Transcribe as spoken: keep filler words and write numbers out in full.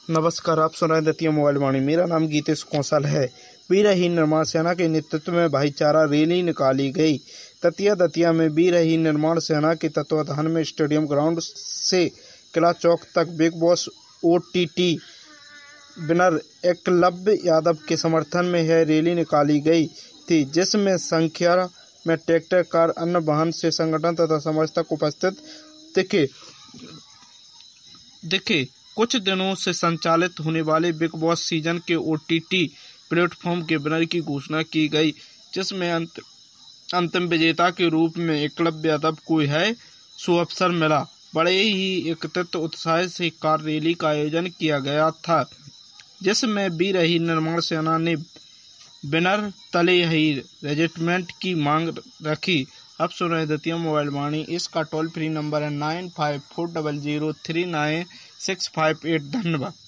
नमस्कार, आप सुन रहे हैं दतिया मोबाइल वाणी। मेरा नाम गीतेश कौशल है। बीरहीन निर्माण सेना के नेतृत्व में भाईचारा रैली निकाली गई। दतिया दतिया में बीरहीन निर्माण सेना के तत्वाधान में स्टेडियम ग्राउंड से किला चौक तक Bigg Boss OTT winner Eklavya Yadav के समर्थन में यह रैली निकाली गई थी, जिसमें संख्या में ट्रैक्टर, कार, अन्य वाहन से संगठन तथा समर्थक उपस्थित दिखे दिखे कुछ दिनों से संचालित होने वाले बिग बॉस सीजन के ओटीटी प्लेटफॉर्म के विनर की घोषणा की गई, जिसमें अंत, अंतिम विजेता के रूप में एकलव्य यादव को है सुअवसर मिला। बड़े ही एकत्रित उत्साह से कार रैली का आयोजन किया गया था, जिसमें बीरहीन निर्माण सेना ने विनर तलेही रेजिमेंट की मांग रखी। अब सुन रहे दतिया मोबाइल वाणी। इसका टोल फ्री नंबर है nine five four double zero three nine six five eight. धन्यवाद।